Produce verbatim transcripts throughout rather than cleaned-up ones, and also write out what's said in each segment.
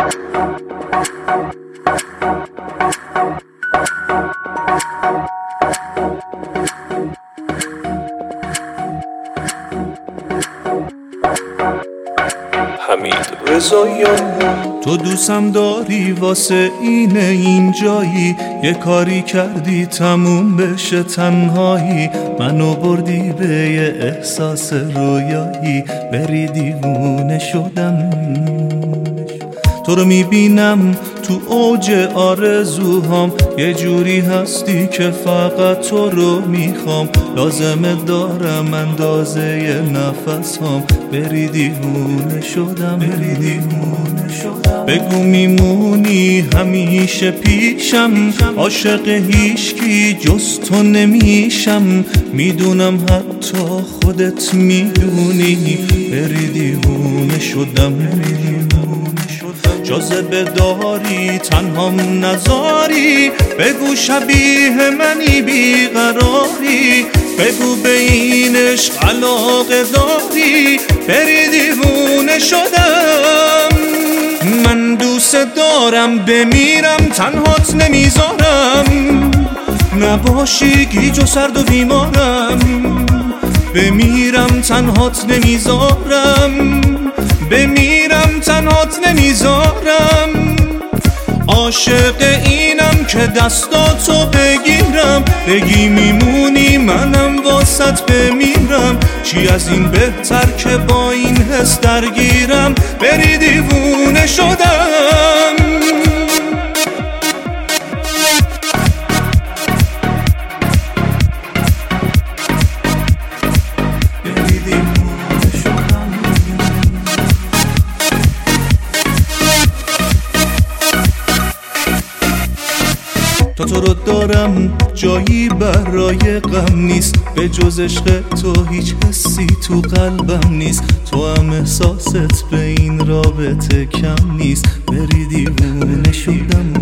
حمید رضاییان. تو دوستم داری واسه اینه اینجایی، یه کاری کردی تموم بشه تنهایی، منو بردی به یه احساس رویایی، بری دیوونه شدم. تو رو میبینم تو اوج آرزوهام، یه جوری هستی که فقط تو رو میخوام، لازمه دارم اندازه ی نفس هام، بری دیوونه شدم بری دیوونه شدم. بگو میمونی همیشه پیشم، عاشق هیچکی جز تو نمیشم، میدونم حتی خودت میدونی، بری دیوونه شدم بری دیوونه شدم. جاذبه داری تنهام نذاری، بگو شبیه منی بیقراری، بگو به این عشق علاقه داری، بری دیوونه شدم. من دوست دارم بمیرم تنهات نمیذارم، نباشی گیج و سرد و بیمارم، بمیرم تنهات نمیذارم، بمیرم تنهات نمیذارم. عاشق اینم که دستاتو بگیرم، بگی میمونی منم واسط بمیرم، چی از این بهتر که با این حس درگیرم، بری دیوونه شدم. تا تو رو دارم جایی برای غم نیست، به جز عشق تو هیچ حسی تو قلبم نیست، تو هم احساست به این رابطه کم نیست، بری دیوونه شدم.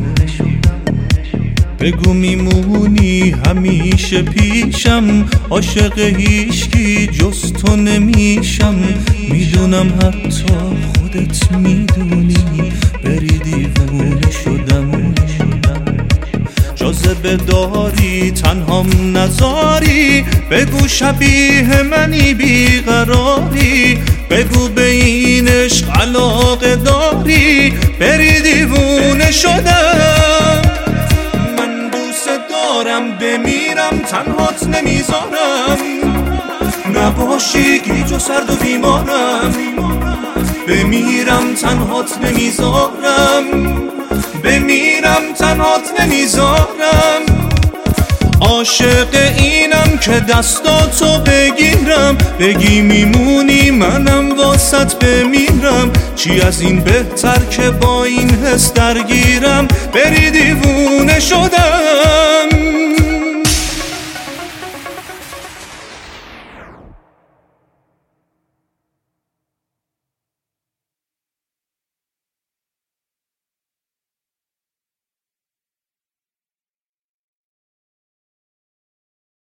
بگو میمونی همیشه پیشم، عاشق هیچکی جز تو نمیشم، میدونم حتی خودت میدونی، بری دیوونه شدم. جاذبه داری تنهام نذاری، بگو شبیه منی بیقراری، بگو به این عشق علاقه داری، بری دیوونه شدم. من دوست دارم بمیرم تنهات نمیذارم، نباشی گیج و سرد و بیمارم، بمیرم تنهات نمیذارم، بمیرم تنهات نمیذارم. عاشق اینم که دستاتو بگیرم، بگی میمونی منم واسط بمیرم، چی از این بهتر که با این حس درگیرم، بری دیوونه شدم.